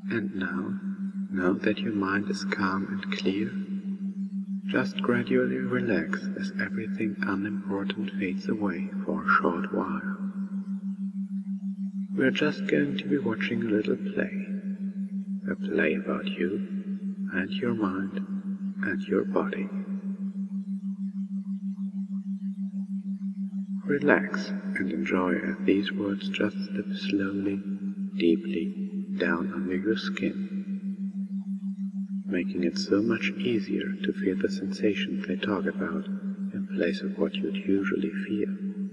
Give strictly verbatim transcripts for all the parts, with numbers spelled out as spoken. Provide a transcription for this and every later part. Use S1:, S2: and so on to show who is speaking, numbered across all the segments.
S1: And now, now that your mind is calm and clear, just gradually relax as everything unimportant fades away for a short while. We're just going to be watching a little play, a play about you and your mind and your body. Relax and enjoy as these words just slip slowly, deeply down under your skin, making it so much easier to feel the sensations they talk about in place of what you'd usually feel,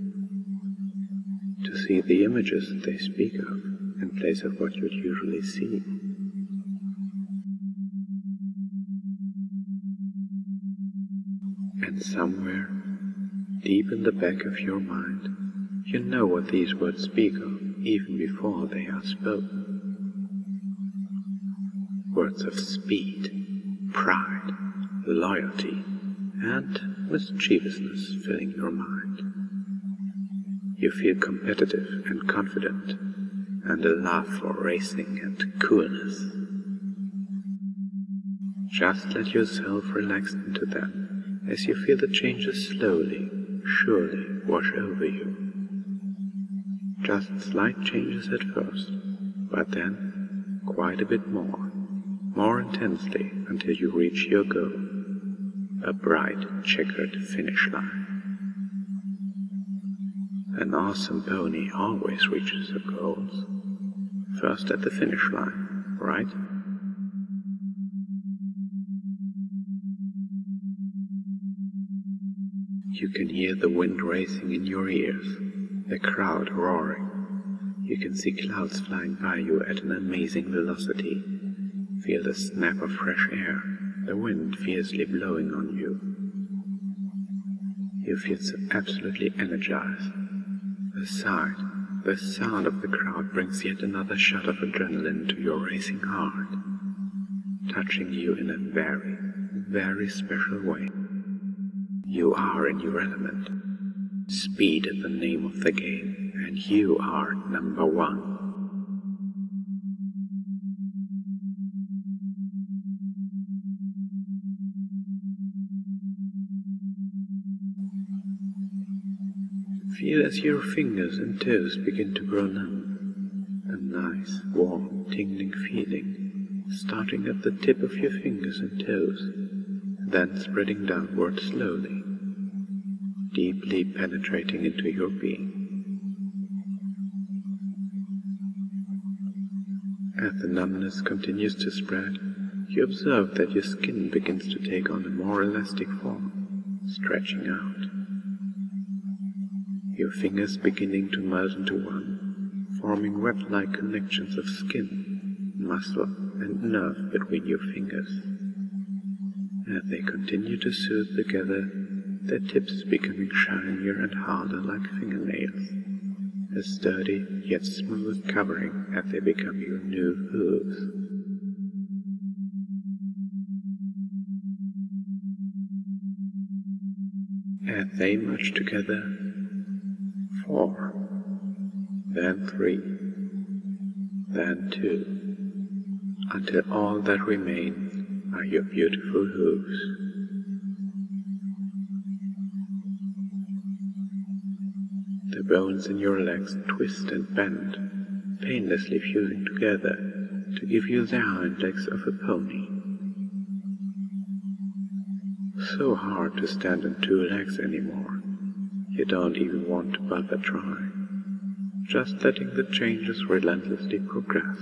S1: to see the images they speak of in place of what you'd usually see. And somewhere, deep in the back of your mind, you know what these words speak of even before they are spoken. Words of speed, pride, loyalty, and mischievousness filling your mind. You feel competitive and confident, and a love for racing and coolness. Just let yourself relax into them as you feel the changes slowly, surely wash over you. Just slight changes at first, but then quite a bit more, more intensely until you reach your goal, a bright checkered finish line. An awesome pony always reaches her goals, first at the finish line, right? You can hear the wind racing in your ears, the crowd roaring. You can see clouds flying by you at an amazing velocity. Feel the snap of fresh air, the wind fiercely blowing on you. You feel so absolutely energized. The sight, the sound of the crowd brings yet another shot of adrenaline to your racing heart, touching you in a very, very special way. You are in your element. Speed is the name of the game, and you are number one. Feel as your fingers and toes begin to grow numb. A nice, warm, tingling feeling, starting at the tip of your fingers and toes, then spreading downward slowly, deeply penetrating into your being. As the numbness continues to spread, you observe that your skin begins to take on a more elastic form, stretching out. Your fingers beginning to melt into one, forming web-like connections of skin, muscle, and nerve between your fingers. As they continue to soothe together, their tips becoming shinier and harder like fingernails, a sturdy yet smooth covering as they become your new hooves. As they merge together, four, then three, then two, until all that remain are your beautiful hooves. The bones in your legs twist and bend, painlessly fusing together to give you the hind legs of a pony. So hard to stand on two legs anymore, you don't even want to bother trying, just letting the changes relentlessly progress.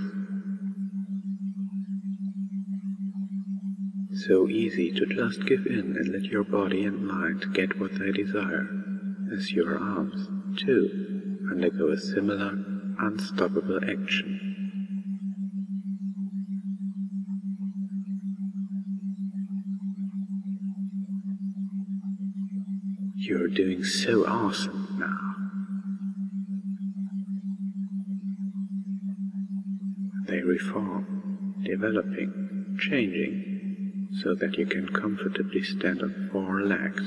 S1: So easy to just give in and let your body and mind get what they desire, as your arms, too, undergo a similar, unstoppable action. You're doing so awesome now. They reform, developing, changing, so that you can comfortably stand on four legs.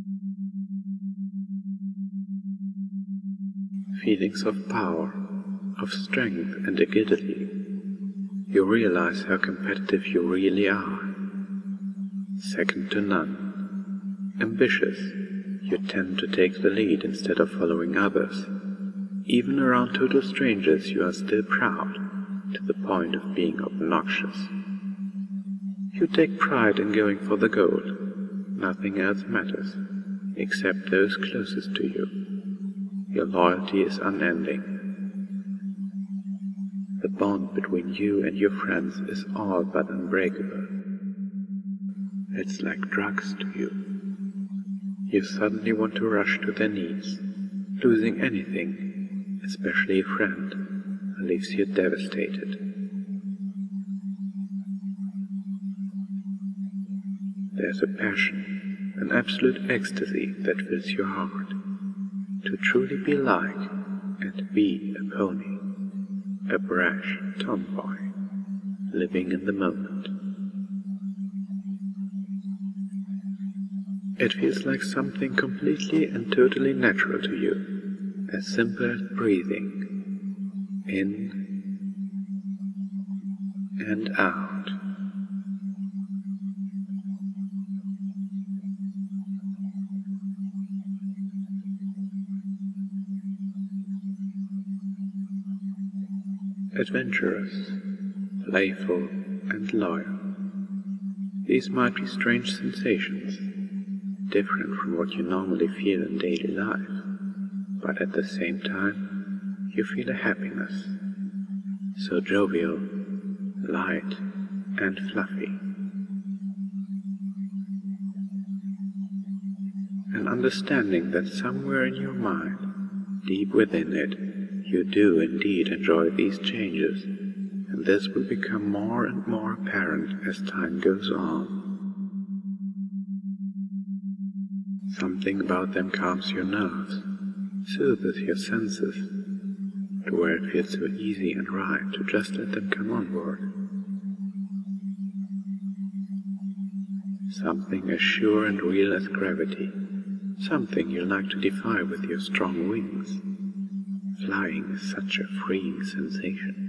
S1: Feelings of power, of strength and agility. You realize how competitive you really are. Second to none. Ambitious, you tend to take the lead instead of following others. Even around total strangers you are still proud, to the point of being obnoxious. You take pride in going for the goal. Nothing else matters, except those closest to you. Your loyalty is unending. The bond between you and your friends is all but unbreakable. It's like drugs to you. You suddenly want to rush to their knees. Losing anything, especially a friend, leaves you devastated. There's a passion, an absolute ecstasy that fills your heart. To truly be like and be a pony, a brash tomboy, living in the moment. It feels like something completely and totally natural to you, as simple as breathing, in and out. Adventurous, playful, and loyal. These might be strange sensations, different from what you normally feel in daily life, but at the same time, you feel a happiness, so jovial, light, and fluffy. An understanding that somewhere in your mind, deep within it, you do indeed enjoy these changes, and this will become more and more apparent as time goes on. Something about them calms your nerves, soothes your senses, to where it feels so easy and right to just let them come onward. Something as sure and real as gravity, something you like to defy with your strong wings. Flying is such a freeing sensation.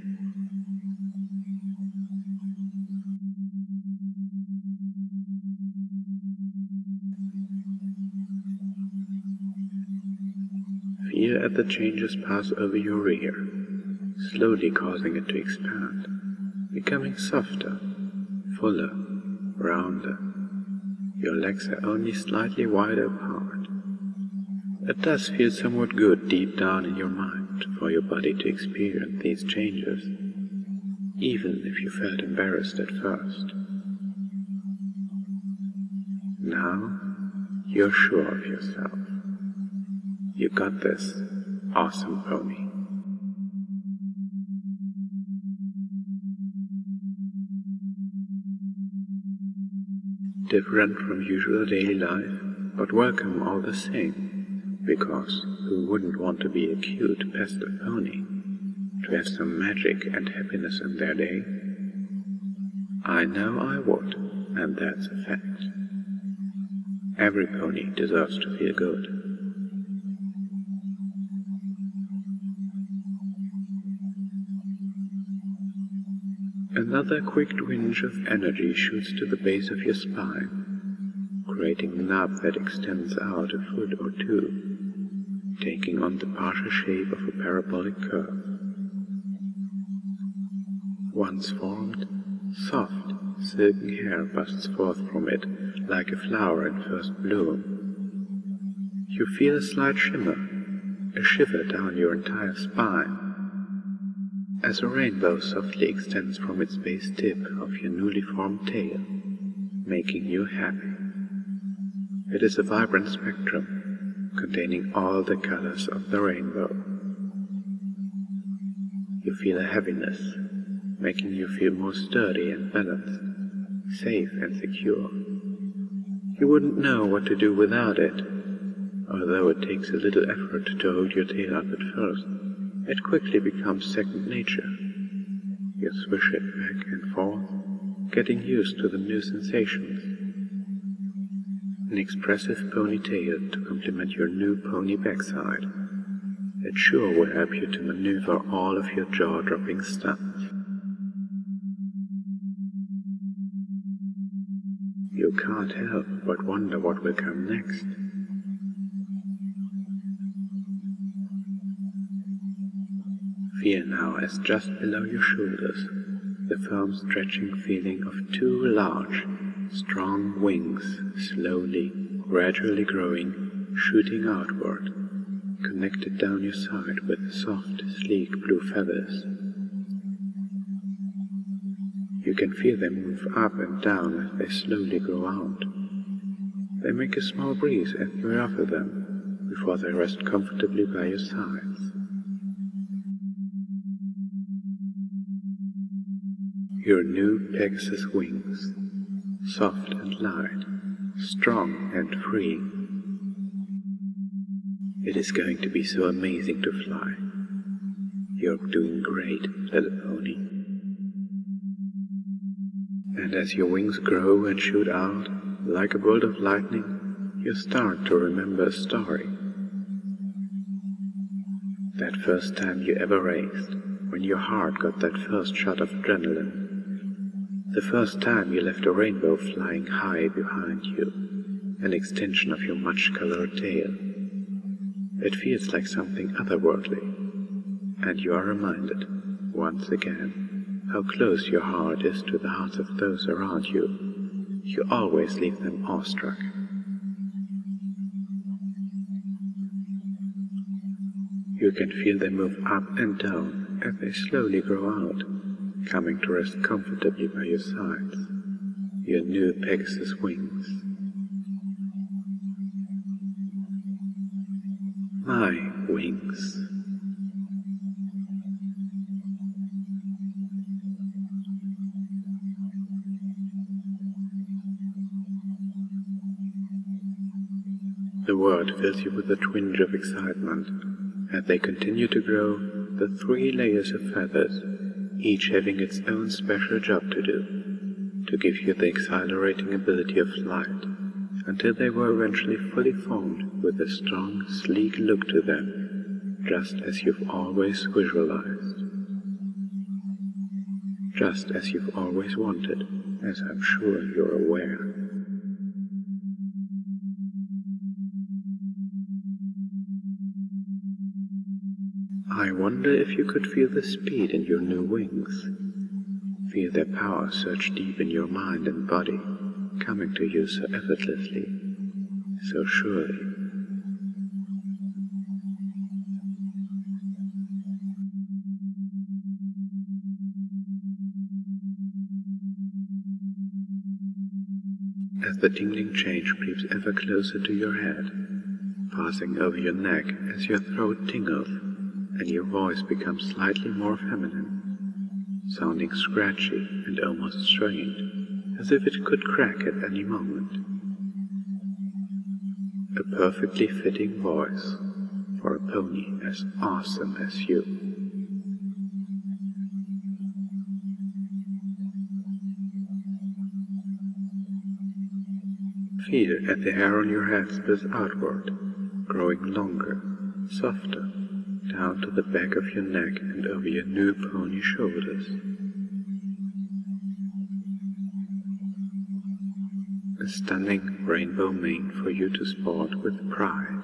S1: Feel as the changes pass over your rear, slowly causing it to expand, becoming softer, fuller, rounder. Your legs are only slightly wider apart. It does feel somewhat good deep down in your mind for your body to experience these changes, even if you felt embarrassed at first. Now, you're sure of yourself. You got this, awesome pony. Different from usual daily life, but welcome all the same, because who wouldn't want to be a cute pastel pony, to have some magic and happiness in their day? I know I would, and that's a fact. Every pony deserves to feel good. Another quick twinge of energy shoots to the base of your spine, creating a knob that extends out a foot or two, taking on the partial shape of a parabolic curve. Once formed, soft, silken hair busts forth from it like a flower in first bloom. You feel a slight shimmer, a shiver down your entire spine, as a rainbow softly extends from its base tip of your newly formed tail, making you happy. It is a vibrant spectrum, containing all the colors of the rainbow. You feel a heaviness, making you feel more sturdy and balanced, safe and secure. You wouldn't know what to do without it, although it takes a little effort to hold your tail up at first. It quickly becomes second nature. You swish it back and forth, getting used to the new sensations. An expressive ponytail to complement your new pony backside, It sure will help you to maneuver all of your jaw-dropping stunts. You can't help but wonder what will come next. Feel now as just below your shoulders the firm stretching feeling of two large, strong wings slowly, gradually growing, shooting outward, connected down your side with soft, sleek blue feathers. You can feel them move up and down as they slowly grow out. They make a small breeze as you ruffle them, before they rest comfortably by your sides. Your new Pegasus wings, soft and light, strong and free. It is going to be so amazing to fly. You're doing great, little pony. And as your wings grow and shoot out, like a bolt of lightning, you start to remember a story. That first time you ever raced, when your heart got that first shot of adrenaline. The first time you left a rainbow flying high behind you, an extension of your much-colored tail. It feels like something otherworldly, and you are reminded, once again, how close your heart is to the hearts of those around you. You always leave them awestruck. You can feel them move up and down as they slowly grow out, coming to rest comfortably by your sides, your new Pegasus wings. My wings. The word fills you with a twinge of excitement. As they continue to grow, the three layers of feathers, each having its own special job to do, to give you the exhilarating ability of flight, until they were eventually fully formed with a strong, sleek look to them, just as you've always visualized. Just as you've always wanted, as I'm sure you're aware. I wonder if you could feel the speed in your new wings. Feel their power surge deep in your mind and body, coming to you so effortlessly, so surely. As the tingling change creeps ever closer to your head, passing over your neck as your throat tingles, and your voice becomes slightly more feminine, sounding scratchy and almost strained, as if it could crack at any moment. A perfectly fitting voice for a pony as awesome as you. Feel as the hair on your head spills outward, growing longer, softer, down to the back of your neck and over your new pony shoulders. A stunning rainbow mane for you to sport with pride.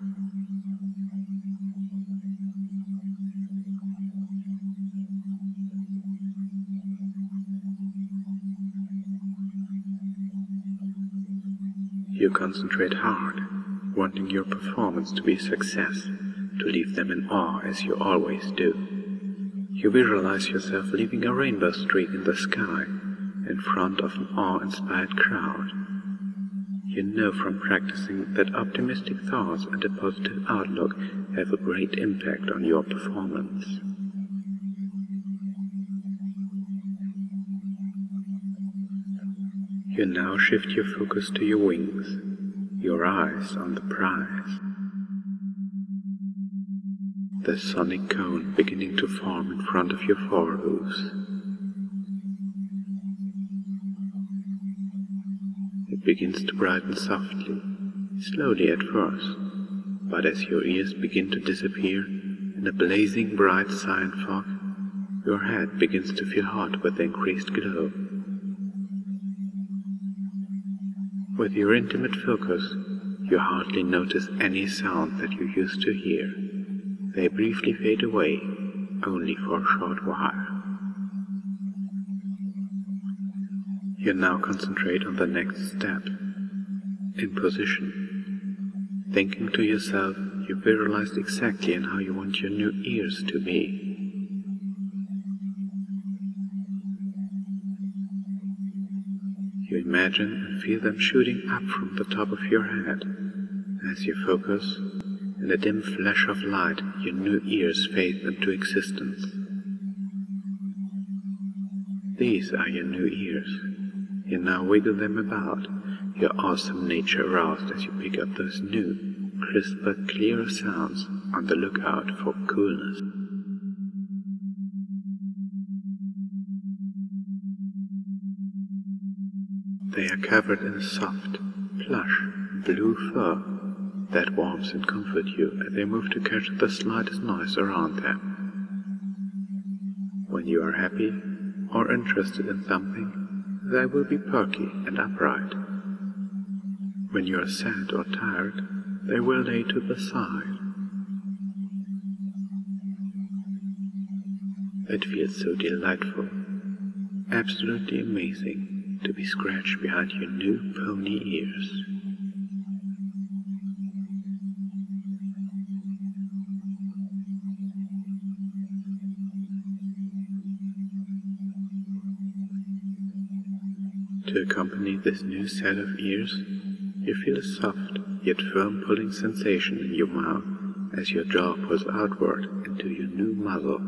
S1: You concentrate hard, wanting your performance to be a success, to leave them in awe as you always do. You visualize yourself leaving a rainbow streak in the sky in front of an awe-inspired crowd. You know from practicing that optimistic thoughts and a positive outlook have a great impact on your performance. You now shift your focus to your wings, your eyes on the prize. The sonic cone beginning to form in front of your forehooves. It begins to brighten softly, slowly at first, but as your ears begin to disappear in a blazing bright cyan fog, your head begins to feel hot with the increased glow. With your intimate focus, you hardly notice any sound that you used to hear. They briefly fade away, only for a short while. You now concentrate on the next step, in position. Thinking to yourself, you visualized exactly in how you want your new ears to be. You imagine and feel them shooting up from the top of your head. As you focus, in a dim flash of light, your new ears fade into existence. These are your new ears. You now wiggle them about, your awesome nature aroused as you pick up those new, crisp but clearer sounds, on the lookout for coolness. They are covered in a soft, plush, blue fur that warms and comforts you as they move to catch the slightest noise around them. When you are happy or interested in something, they will be perky and upright. When you are sad or tired, they will lay to the side. It feels so delightful, absolutely amazing, to be scratched behind your new pony ears. To accompany this new set of ears, you feel a soft yet firm pulling sensation in your mouth as your jaw pulls outward into your new muzzle.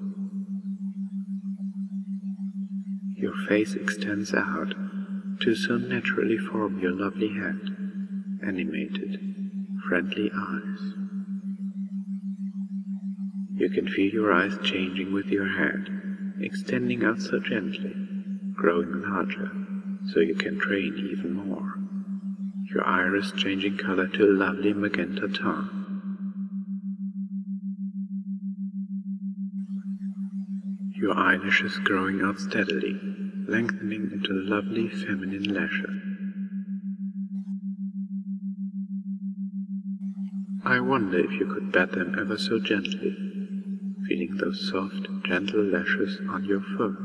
S1: Your face extends out to so naturally form your lovely head, animated, friendly eyes. You can feel your eyes changing with your head, extending out so gently, growing larger, so you can train even more. Your iris changing color to a lovely magenta tone. Your eyelashes growing out steadily, lengthening into lovely feminine lashes. I wonder if you could bat them ever so gently, feeling those soft, gentle lashes on your fur.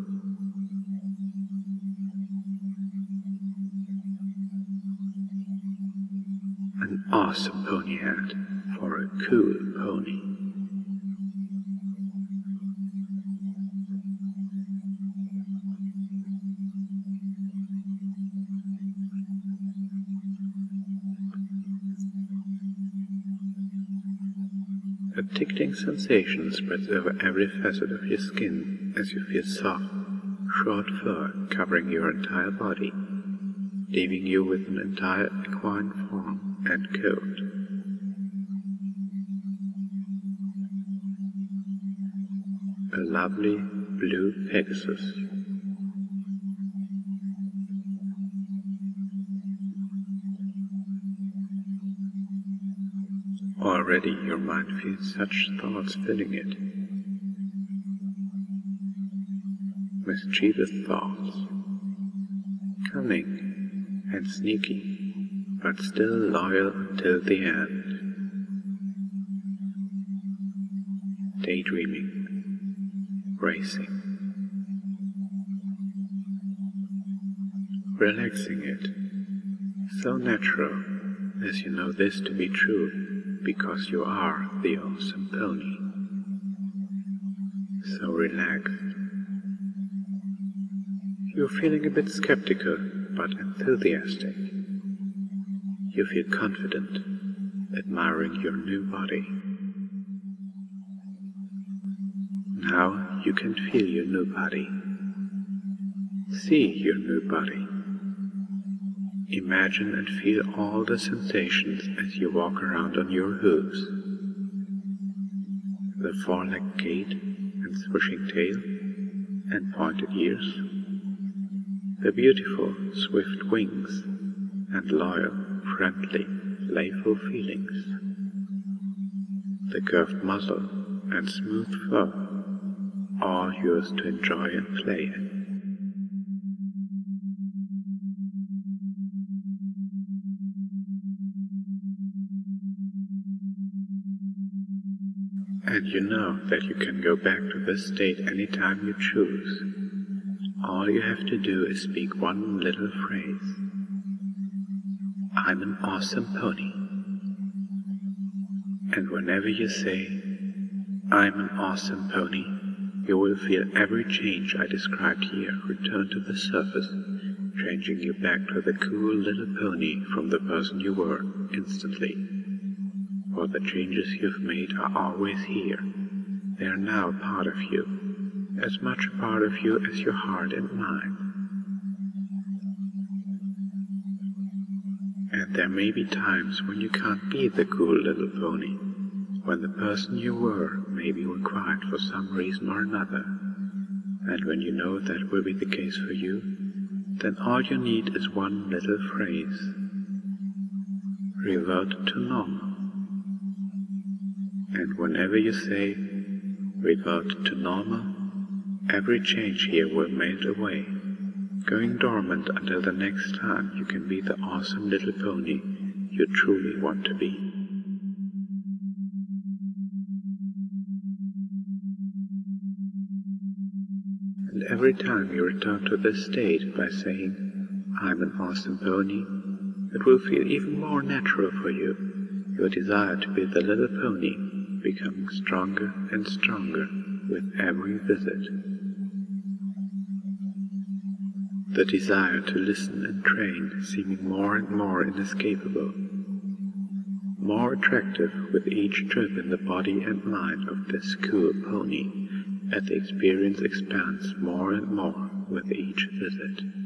S1: An awesome pony hat for a cool pony. A tickling sensation spreads over every facet of your skin as you feel soft, short fur covering your entire body, leaving you with an entire equine form and coat. A lovely blue Pegasus. Already your mind feels such thoughts filling it. Mischievous thoughts, cunning and sneaky, but still loyal until the end. Daydreaming, racing, relaxing it, so natural as you know this to be true because you are the awesome pony. So relaxed. You're feeling a bit skeptical but enthusiastic. You feel confident, admiring your new body. Now you can feel your new body. See your new body. Imagine and feel all the sensations as you walk around on your hooves. The four-legged gait and swishing tail and pointed ears. The beautiful, swift wings and loyal, friendly, playful feelings. the curved muzzle and smooth fur, all yours to enjoy and play in. And you know that you can go back to this state anytime you choose. All you have to do is speak one little phrase. I'm an awesome pony. And whenever you say, I'm an awesome pony, you will feel every change I described here return to the surface, changing you back to the cool little pony from the person you were instantly. For the changes you've made are always here. They are now part of you, as much a part of you as your heart and mind. And there may be times when you can't be the cool little pony, when the person you were may be required for some reason or another. And when you know that will be the case for you, then all you need is one little phrase. Revert to normal. And whenever you say, revert to normal, every change here will melt away, going dormant until the next time you can be the awesome little pony you truly want to be. And every time you return to this state by saying, I'm an awesome pony, it will feel even more natural for you, your desire to be the little pony becoming stronger and stronger with every visit. The desire to listen and train seeming more and more inescapable, more attractive with each trip in the body and mind of this cool pony, as the experience expands more and more with each visit.